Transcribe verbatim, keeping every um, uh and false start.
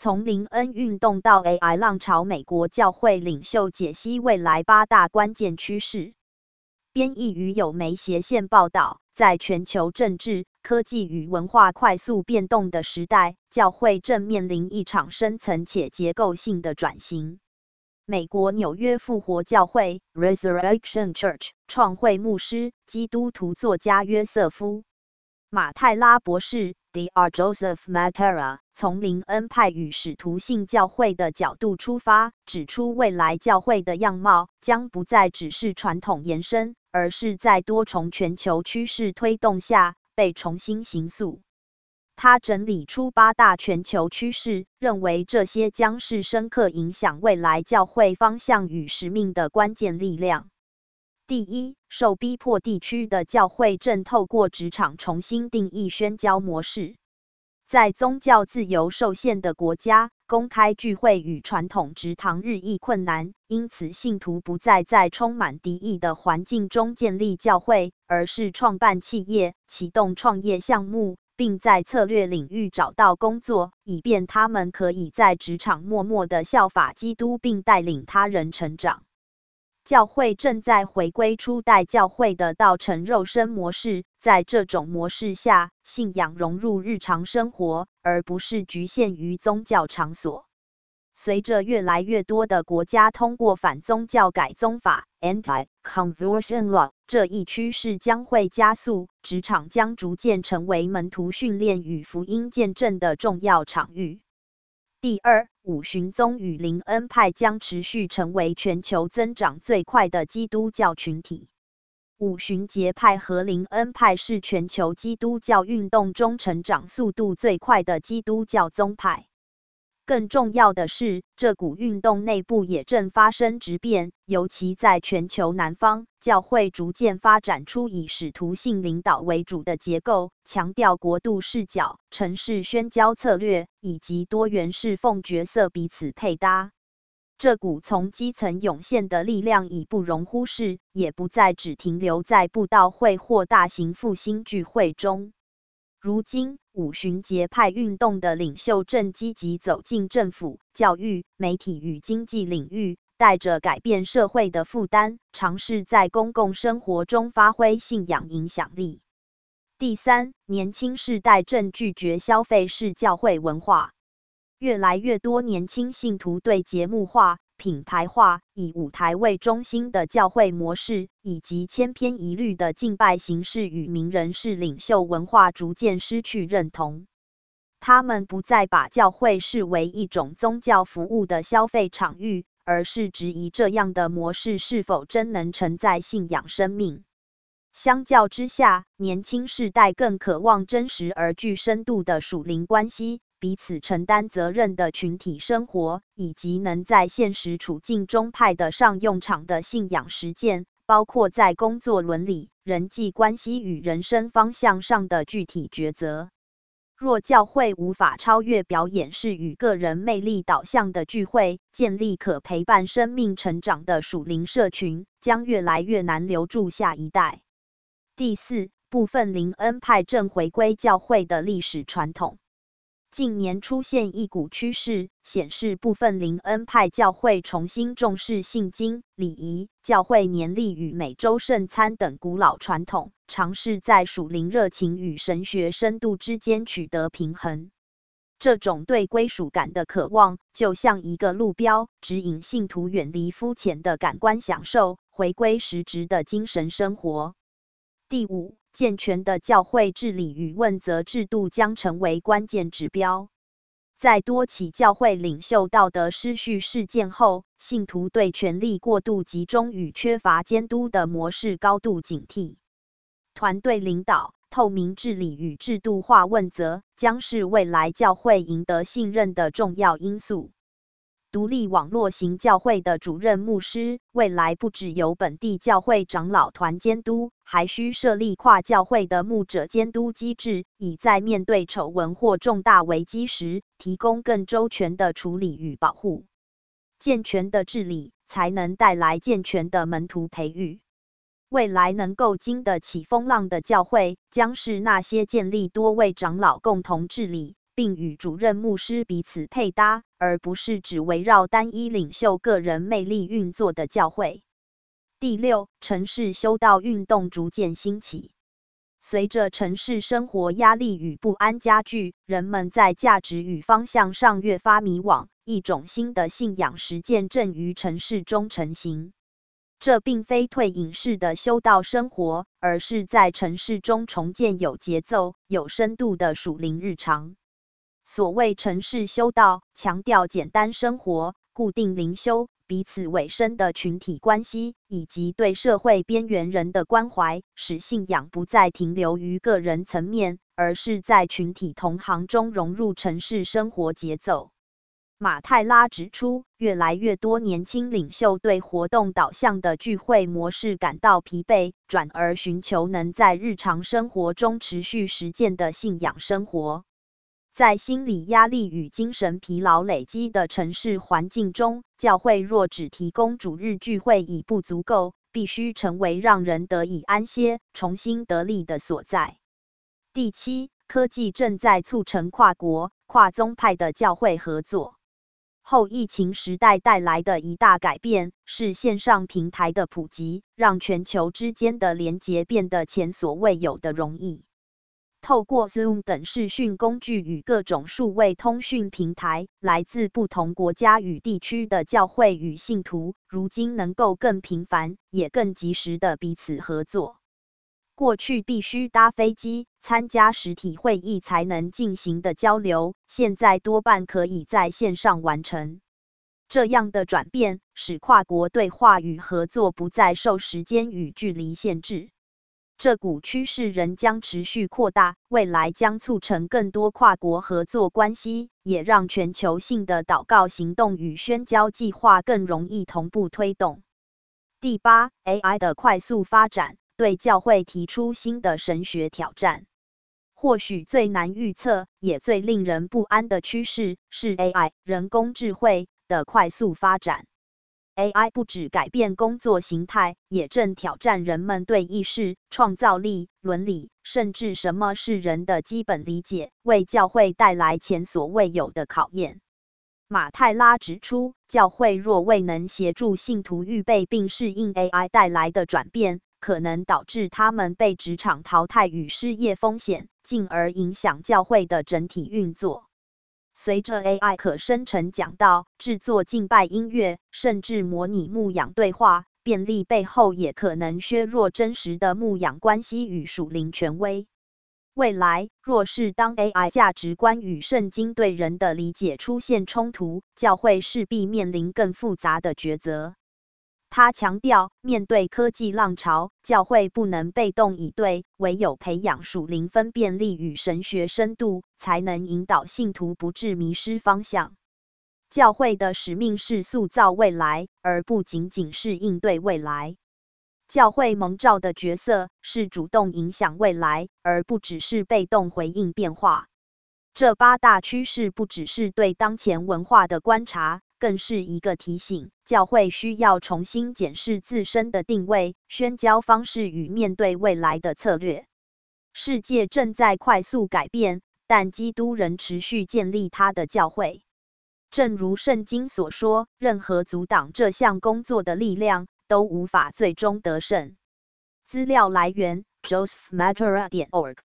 从林恩运动到 A I 浪潮，美国教会领袖解析未来八大关键趋势。编译于有媒斜线报道，在全球政治、科技与文化快速变动的时代，教会正面临一场深层且结构性的转型。美国纽约复活教会 Resurrection Church 创会牧师、基督徒作家约瑟夫·马泰拉博士 doctor Joseph Mattera 从林恩派与使徒性教会的角度出发，指出未来教会的样貌将不再只是传统延伸，而是在多重全球趋势推动下被重新形塑。他整理出八大全球趋势，认为这些将是深刻影响未来教会方向与使命的关键力量。第一，受逼迫地区的教会正透过职场重新定义宣教模式。在宗教自由受限的国家，公开聚会与传统职堂日益困难，因此信徒不再在充满敌意的环境中建立教会，而是创办企业、启动创业项目，并在策略领域找到工作，以便他们可以在职场默默地效法基督并带领他人成长。教会正在回归初代教会的道成肉身模式，在这种模式下，信仰融入日常生活，而不是局限于宗教场所。随着越来越多的国家通过反宗教改宗法 （Anti-Conversion Law）， 这一趋势将会加速，职场将逐渐成为门徒训练与福音见证的重要场域。第二，五旬宗与林恩派将持续成为全球增长最快的基督教群体。五旬节派和林恩派是全球基督教运动中成长速度最快的基督教宗派。更重要的是，这股运动内部也正发生质变，尤其在全球南方，教会逐渐发展出以使徒性领导为主的结构，强调国度视角、城市宣教策略以及多元侍奉角色彼此配搭。这股从基层涌现的力量已不容忽视，也不再只停留在布道会或大型复兴聚会中。如今，五旬节派运动的领袖正积极走进政府、教育、媒体与经济领域，带着改变社会的负担，尝试在公共生活中发挥信仰影响力。第三，年轻世代正拒绝消费式教会文化。越来越多年轻信徒对节目化、品牌化、以舞台为中心的教会模式，以及千篇一律的敬拜形式与名人式领袖文化逐渐失去认同。他们不再把教会视为一种宗教服务的消费场域，而是质疑这样的模式是否真能承载信仰生命。相较之下，年轻世代更渴望真实而具深度的属灵关系，彼此承担责任的群体生活，以及能在现实处境中派得上用场的信仰实践，包括在工作伦理、人际关系与人生方向上的具体抉择。若教会无法超越表演式与个人魅力导向的聚会，建立可陪伴生命成长的属灵社群，将越来越难留住下一代。第四，部分林恩派正回归教会的历史传统。近年出现一股趋势，显示部分林恩派教会重新重视信经、礼仪、教会年历与每周圣餐等古老传统，尝试在属灵热情与神学深度之间取得平衡。这种对归属感的渴望，就像一个路标，指引信徒远离肤浅的感官享受，回归实质的精神生活。第五，健全的教会治理与问责制度将成为关键指标。在多起教会领袖道德失序事件后，信徒对权力过度集中与缺乏监督的模式高度警惕。团队领导、透明治理与制度化问责将是未来教会赢得信任的重要因素。独立网络型教会的主任牧师，未来不只由本地教会长老团监督，还需设立跨教会的牧者监督机制，以在面对丑闻或重大危机时，提供更周全的处理与保护。健全的治理，才能带来健全的门徒培育。未来能够经得起风浪的教会，将是那些建立多位长老共同治理， 并与主任牧师彼此配搭，而不是只围绕单一领袖个人魅力运作的教会。第六，城市修道运动逐渐兴起。随着城市生活压力与不安加剧，人们在价值与方向上越发迷惘，一种新的信仰实践正于城市中成型。这并非退隐式的修道生活，而是在城市中重建有节奏、有深度的属灵日常。所谓城市修道，强调简单生活、固定灵修、彼此委身的群体关系，以及对社会边缘人的关怀，使信仰不再停留于个人层面，而是在群体同行中融入城市生活节奏。马泰拉指出，越来越多年轻领袖对活动导向的聚会模式感到疲惫，转而寻求能在日常生活中持续实践的信仰生活。在心理压力与精神疲劳累积的城市环境中，教会若只提供主日聚会已不足够，必须成为让人得以安歇、重新得力的所在。第七，科技正在促成跨国、跨宗派的教会合作。后疫情时代带来的一大改变是线上平台的普及，让全球之间的连结变得前所未有的容易。透过 Zoom 等视讯工具与各种数位通讯平台，来自不同国家与地区的教会与信徒，如今能够更频繁也更及时的彼此合作。过去必须搭飞机参加实体会议才能进行的交流，现在多半可以在线上完成。这样的转变，使跨国对话与合作不再受时间与距离限制。这股趋势仍将持续扩大，未来将促成更多跨国合作关系，也让全球性的祷告行动与宣教计划更容易同步推动。第八， A I 的快速发展对教会提出新的神学挑战。或许最难预测，也最令人不安的趋势是 A I 人工智慧的快速发展。A I 不只改变工作形态，也正挑战人们对意识、创造力、伦理，甚至什么是人的基本理解，为教会带来前所未有的考验。马泰拉指出，教会若未能协助信徒预备并适应 A I 带来的转变，可能导致他们被职场淘汰与失业风险，进而影响教会的整体运作。随着 A I 可生成讲道、制作敬拜音乐，甚至模拟牧养对话，便利背后也可能削弱真实的牧养关系与属灵权威。未来，若是当 A I 价值观与圣经对人的理解出现冲突，教会势必面临更复杂的抉择。他强调，面对科技浪潮，教会不能被动以对，唯有培养属灵分辨力与神学深度，才能引导信徒不致迷失方向。教会的使命是塑造未来，而不仅仅是应对未来。教会蒙召的角色是主动影响未来，而不只是被动回应变化。这八大趋势不只是对当前文化的观察，更是一个提醒，教会需要重新检视自身的定位、宣教方式与面对未来的策略。世界正在快速改变，但基督仍持续建立他的教会。正如圣经所说，任何阻挡这项工作的力量，都无法最终得胜。资料来源 ：joseph mattera 点 org